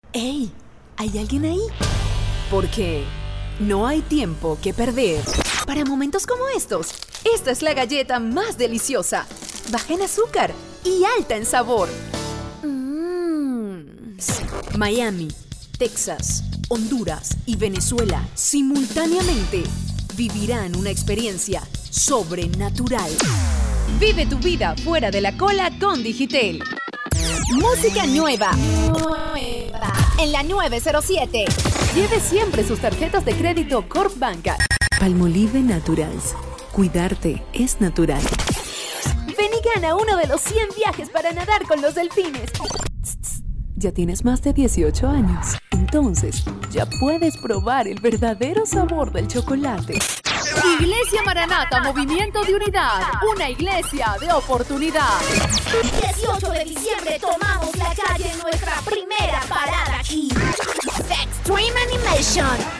¡Ey! ¿Hay alguien ahí? Porque no hay tiempo que perder. Para momentos como estos, esta es la galleta más deliciosa, baja en azúcar y alta en sabor. Miami, Texas, Honduras y Venezuela simultáneamente vivirán una experiencia sobrenatural. Vive tu vida fuera de la cola con Digitel. Música nueva. En la 907. Lleve siempre sus tarjetas de crédito Corp Banca. Palmolive Naturals. Cuidarte es natural. Ven y gana uno de los 100 viajes para nadar con los delfines. Ya tienes más de 18 años. Entonces, ya puedes probar el verdadero sabor del chocolate. Iglesia Maranata, Movimiento de Unidad. Una iglesia de oportunidad. 18 de diciembre tomamos la calle en nuestra primera parada aquí. Extreme Animation.